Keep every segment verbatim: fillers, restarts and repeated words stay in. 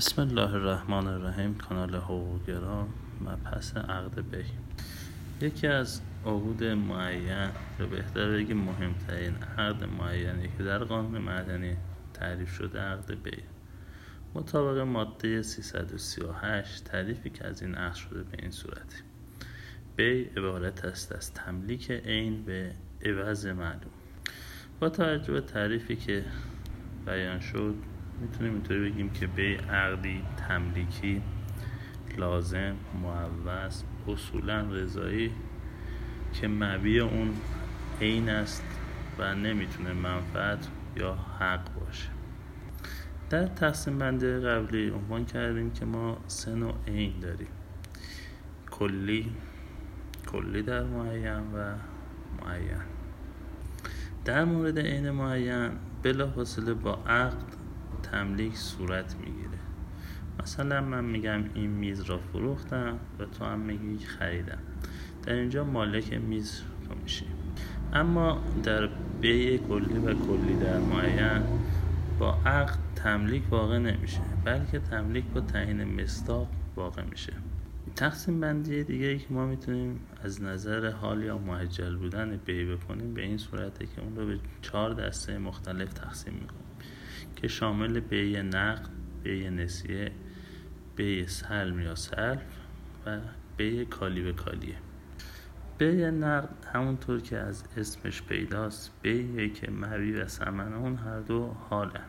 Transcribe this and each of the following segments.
بسم الله الرحمن الرحیم. کانال حقوق‌گرا. مبحث عقد بی. یکی از عقود معین، یا بهتر بگیم مهمترین عقد معینی که در قانون مدنی تعریف شده عقد بی. مطابق ماده سیصد و سی و هشت تعریفی که از این عقد شده به این صورتی: بی عبارت است از تملیک عین به عوض معلوم. با توجه به تعریفی که بیان شد میتونیم اینطوری بگیم که بی عقدی تملیکی لازم، معوض، اصولا رضایی که مبیع اون عین است و نمیتونه منفعت یا حق باشه. در تقسیم بندی قبلی عنوان کردیم که ما سه نوع عین داریم: کلی، کلی در معین و معین. در مورد عین معین بلافاصله با عقد تملیک صورت میگیره. مثلا من میگم این میز را فروختم و تو هم میگی خریدم. در اینجا مالک میز تو میشی. اما در بیع کلی و کلی در معین با عقد تملیک واقع نمیشه، بلکه تملیک با تعیین مصداق واقع میشه. تقسیم بندی دیگه ای که ما میتونیم از نظر حال یا معجل بودن بیع بکنیم به این صورته که اون رو به چهار دسته مختلف تقسیم میکنیم که شامل بیع نقد، بیع نسیه، بیع سلم یا سلف و بیع کالی به کالیه. بیع نقد همونطور که از اسمش پیداست بیعی که مبیع و ثمن اون هر دو حالن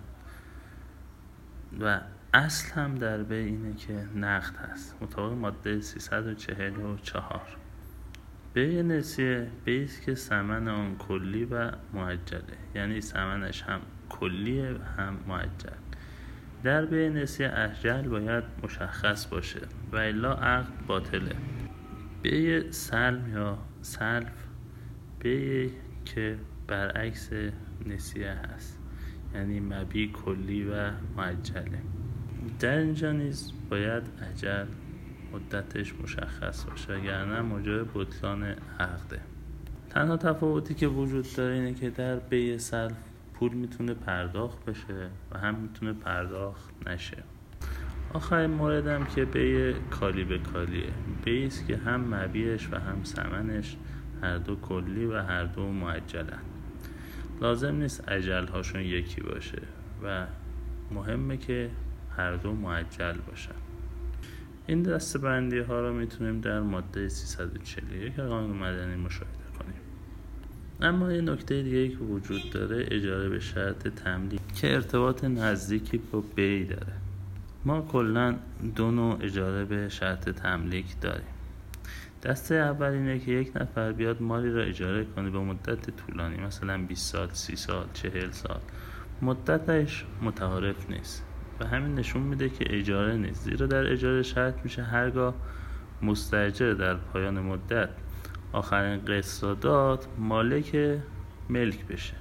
و اصل هم در بیع اینه که نقد هست مطابق ماده سیصد و چهل و چهار. بیع نسیه بیعی است که ثمن اون کلی و معجله، یعنی ثمنش هم کلیه و هم معجل. در بیع نسیه اجل باید مشخص باشه و الا عقد باطله. بیع سلم یا سلف بیعی که برعکس نسیه هست، یعنی مبیع کلی و معجله. در اینجا نیز باید اجل مدتش مشخص باشه وگرنه موجب بطلان عقده. تنها تفاوتی که وجود داره اینه که در بیع سلف پول میتونه پرداخت بشه و هم میتونه پرداخت نشه. آخرین موردم که بیع کالی به کالیه، بیعی است که هم مبیعش و هم ثمنش هر دو کلی و هر دو معجلن. لازم نیست اجل هاشون یکی باشه و مهمه که هر دو معجل باشن. این دسته بندی ها رو میتونیم در ماده سیصد و چهل و یک قانون مدنی مشاهده کنیم. اما یه نکته دیگه که وجود داره اجاره به شرط تملیک که ارتباط نزدیکی با بی داره. ما کلا دو نوع اجاره به شرط تملیک داریم. دسته اول اینه که یک نفر بیاد مالی را اجاره کنه به مدت طولانی، مثلا بیست سال، سی سال، چهل سال. مدتش متعارف نیست و همین نشون میده که اجاره نیست، زیرا در اجاره شرط میشه هرگاه مستاجر در پایان مدت آخرین قسط را داد مالک ملک بشه.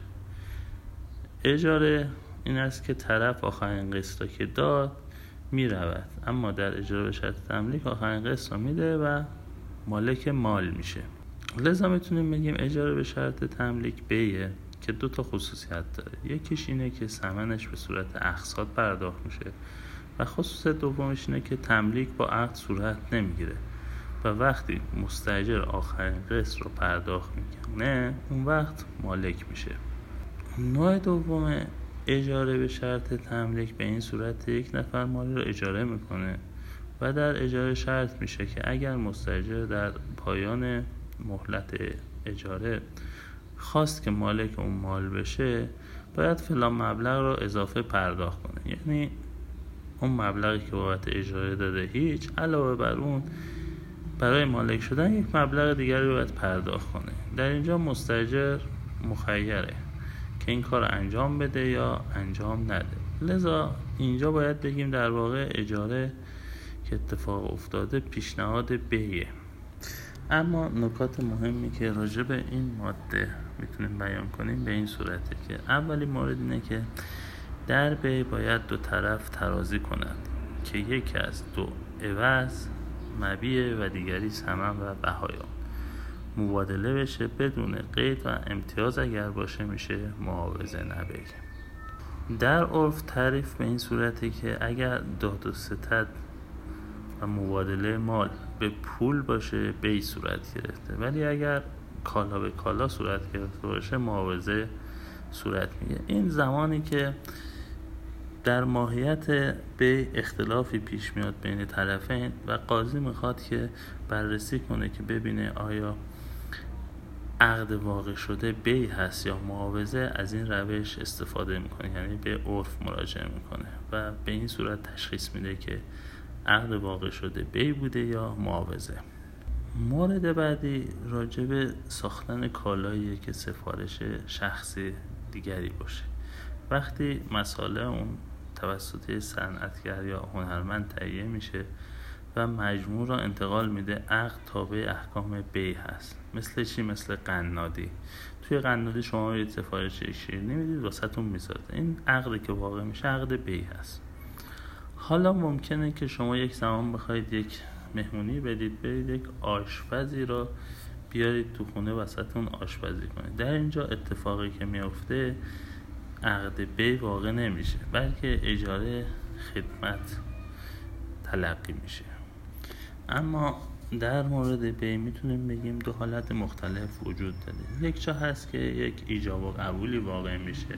اجاره این است که طرف آخرین قسط را که داد میرود، اما در اجاره به شرط تملیک آخرین قسط را میده و مالک مال میشه. لذا میتونیم بگیم اجاره به شرط تملیک بیه که دو تا خصوصیت داره. یکیش اینه که ثمنش به صورت اقساط پرداخت میشه و خصوصیت دومش اینه که تملیک با عقد صورت نمیگیره و وقتی مستاجر آخرین قسط رو پرداخت میکنه اون وقت مالک میشه. نوع دوم اجاره به شرط تملیک به این صورت یک نفر مالی رو اجاره میکنه و در اجاره شرط میشه که اگر مستاجر در پایان مهلت اجاره خواست که مالک اون مال بشه باید فلان مبلغ رو اضافه پرداخت کنه، یعنی اون مبلغی که بابت اجاره داده هیچ، علاوه بر اون برای مالک شدن یک مبلغ دیگری رو باید پرداخت کنه. در اینجا مستاجر مخیره که این کار انجام بده یا انجام نده. لذا اینجا باید بگیم در واقع اجاره که اتفاق افتاده پیشنهاد بیه. اما نکات مهمی که راجع به این ماده میتونیم بیان کنیم به این صورته که اولی مورد اینه که در بیع باید دو طرف ترازی کنند که یکی از دو عوض مبیع و دیگری ثمن و بهایا مبادله بشه بدون قید و امتیاز، اگر باشه میشه معاوضه نبیه. در عرف تعریف به این صورته که اگر داد و ستد و مبادله مال به پول باشه بی صورت گرفته، ولی اگر کالا به کالا صورت گرفته باشه معاوضه صورت میگه. این زمانی که در ماهیت به اختلافی پیش میاد بین طرفین و قاضی میخواد که بررسی کنه که ببینه آیا عقد واقع شده بی هست یا معاوضه، از این روش استفاده میکنه، یعنی به عرف مراجعه میکنه و به این صورت تشخیص میده که عقد واقع شده بی بوده یا معاوضه. مورد بعدی راجع به ساختن کالاییه که سفارش شخصی دیگری باشه. وقتی مساله اون توسط صنعتگر یا هنرمند تهیه میشه و مجموع را انتقال میده، عقد تابع احکام بی هست. مثل چی؟ مثل قنادی. توی قنادی شما یه سفارش شیرینی میدید واسهتون میسازه، این عقدی که واقع میشه عقد بی هست. حالا ممکنه که شما یک زمان بخواید یک مهمونی بدید، برید یک آشپزی را بیارید تو خونه واسهتون آشپزی کنید. در اینجا اتفاقی که میفته عقد بی واقع نمیشه، بلکه اجاره خدمت تلقی میشه. اما در مورد بی میتونیم بگیم دو حالت مختلف وجود داره. یک جا هست که یک ایجاب و قبولی واقع میشه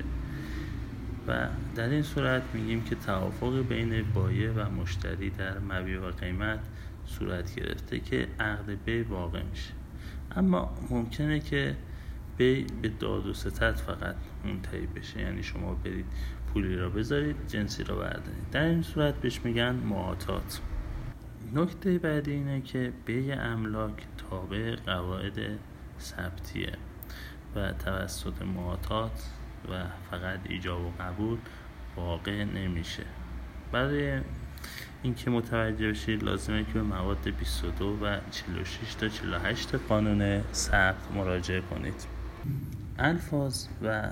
و در این صورت میگیم که توافق بین بایع و مشتری در مبیع و قیمت صورت گرفته که عقد بی واقع میشه. اما ممکنه که بی به داد و ستد فقط منتهی بشه، یعنی شما برید پولی را بذارید جنسی را بردارید، در این صورت بهش میگن معاطات. نکته بعدی اینه که بیع املاک تابع قواعد ثبتیه و توسط معاطات و فقط ایجاب و قبول واقع نمیشه. برای اینکه متوجه بشید لازمه که به مواد بیست و دو و چهل و شش تا چهل و هشت قانون ثبت مراجعه کنید. الفاظ و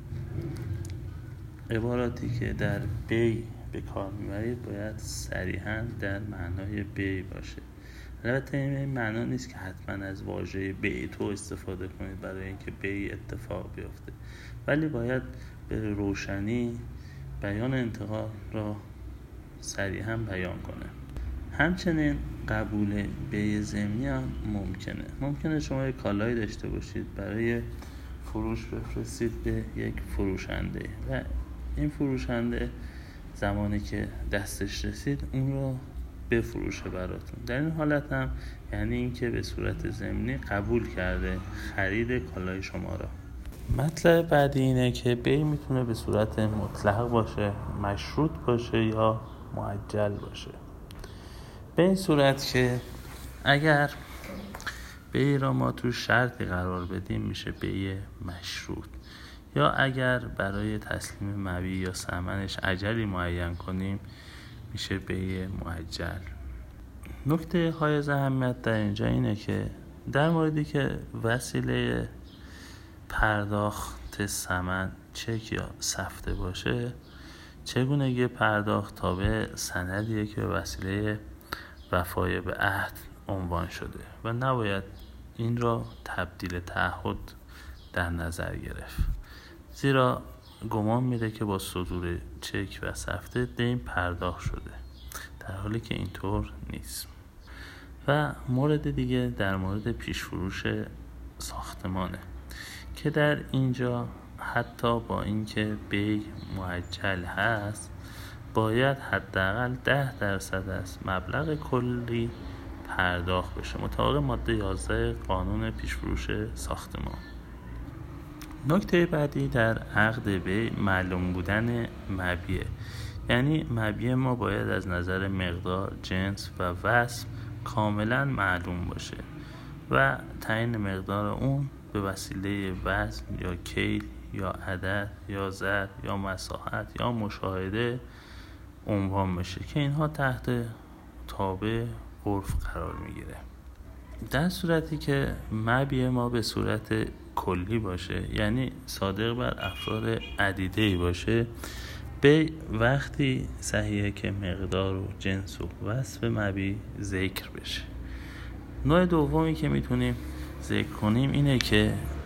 عباراتی که در بی به کار میبرید باید صریحاً در معنای بی باشه. البته این معنا نیست که حتما از واژه بی تو استفاده کنید برای اینکه بی اتفاق بیفته، ولی باید به روشنی بیان انتقال را صریحاً بیان کنه. همچنین قبول بی ضمنی هم ممکنه. ممکنه شما یک کالایی داشته باشید، برای فروش بفرستید به یک فروشنده و این فروشنده زمانی که دستش رسید اون رو بفروشه براتون. در این حالت هم یعنی این که به صورت ضمنی قبول کرده خرید کالای شما را. مطلب بعدی اینه که بی میتونه به صورت مطلق باشه، مشروط باشه یا معجل باشه. به این صورت که اگر بی را ما تو شرطی قرار بدیم میشه بی مشروط، یا اگر برای تسلیم مبیع یا ثمنش اجلی معین کنیم میشه بی معجل. نکته حائز اهمیت در اینجا اینه که در موردی که وسیله پرداخت ثمن چک یا سفته باشه، چگونگی پرداخت تابع سندیه که به وسیله وفای به عهد عنوان شده و نباید این را تبدیل تعهد در نظر گرفت، زیرا گمان میره که با صدور چک و سفته دین پرداخت شده، در حالی که اینطور نیست. و مورد دیگه در مورد پیش فروش ساختمانه که در اینجا حتی با اینکه بی معجل هست باید حداقل ده درصد از مبلغ کلی پرداخت بشه مطابق ماده یازده قانون پیش فروش ساختمان. نکته بعدی در عقد بی معلوم بودن مبیع، یعنی مبیع ما باید از نظر مقدار، جنس و وزن کاملا معلوم باشه و تعیین مقدار اون به وسیله وزن یا کیل یا عدد یا ضرب یا مساحت یا مشاهده عنوان بشه که اینها تحت تابع عرف قرار میگیره. در صورتی که مبیع ما به صورت کلی باشه، یعنی صادق بر افراد عدیده‌ای باشه، به وقتی صحیحه که مقدار و جنس و وصف مبیع ذکر بشه. نوع دومی که میتونیم ذکر کنیم اینه که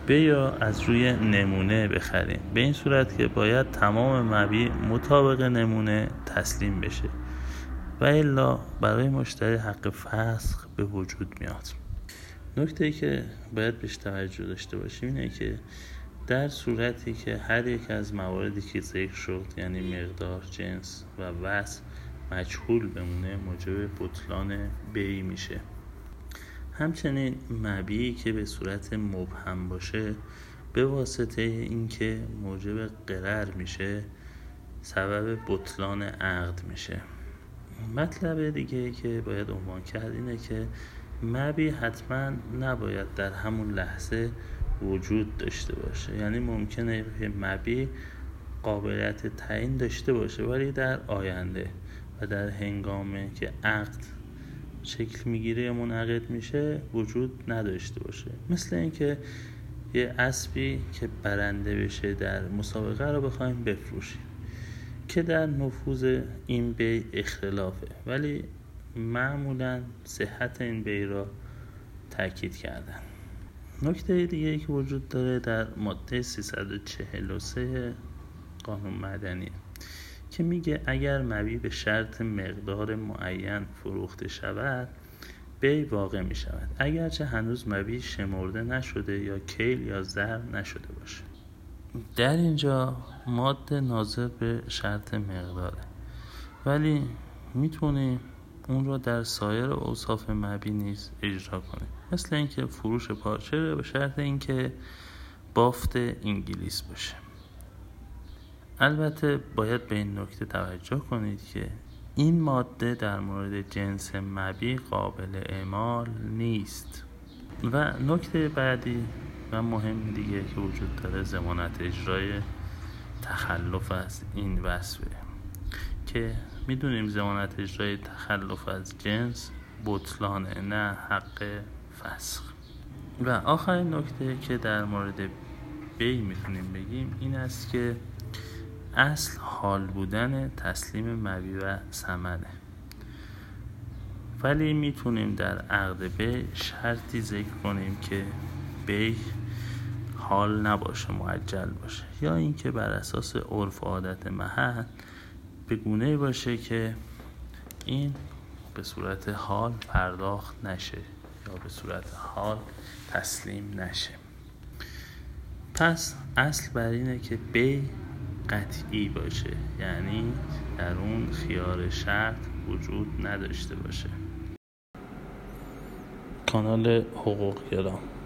به یا از روی نمونه بخریم، به این صورت که باید تمام مبی مطابق نمونه تسلیم بشه و الا برای مشتری حق فسخ به وجود میاد. نکته‌ای که باید بهش توجه داشته باشیم اینه که در صورتی که هر یک از مواردی که ذکر شد، یعنی مقدار، جنس و وزن مجهول بمونه، موجب بطلان بیع میشه. همچنین مبیعی که به صورت مبهم باشه به واسطه اینکه موجب غرر میشه سبب بطلان عقد میشه. مطلب دیگه که باید عنوان کرد اینه که مبیع حتما نباید در همون لحظه وجود داشته باشه، یعنی ممکنه که مبیع قابلیت تعیین داشته باشه ولی در آینده و در هنگامی که عقد شکل میگیره یا منعقد میشه وجود نداشته باشه. مثل اینکه یه اسبی که برنده بشه در مسابقه رو بخوایم بفروشیم که در نفوذ این بیع اختلافه، ولی معمولا صحت این بیع را تاکید کردن. نکته دیگه که وجود داره در ماده سیصد و چهل و سه قانون مدنی که میگه اگر مبیع به شرط مقدار معین فروخته شود بیع واقع می شود، اگرچه هنوز مبیع شمرده نشده یا کیل یا ضرب نشده باشه. در اینجا ماده ناظر به شرط مقداره، ولی میتونیم اون رو در سایر اوصاف مبیع نیز اجرا کنیم، مثل اینکه فروش پارچه به شرط اینکه بافت انگلیس باشه. البته باید به این نکته توجه کنید که این ماده در مورد جنس مبیع قابل اعمال نیست. و نکته بعدی و مهم دیگه که وجود داره ضمانت اجرای تخلف از این وصفه که میدونیم ضمانت اجرای تخلف از جنس بطلانه، نه حق فسخ. و آخرین نکته که در مورد بیع میتونیم بگیم این است که اصل حال بودن تسلیم مبیع و ثمنه، ولی میتونیم در عقد بیع شرطی ذکر کنیم که بیع حال نباشه، معجل باشه، یا اینکه بر اساس عرف و عادت محل به گونه‌ای باشه که این به صورت حال پرداخت نشه یا به صورت حال تسلیم نشه. پس اصل بر اینه که بیع قطعی باشه، یعنی در اون خیار شرط وجود نداشته باشه. کانال حقوق گرام.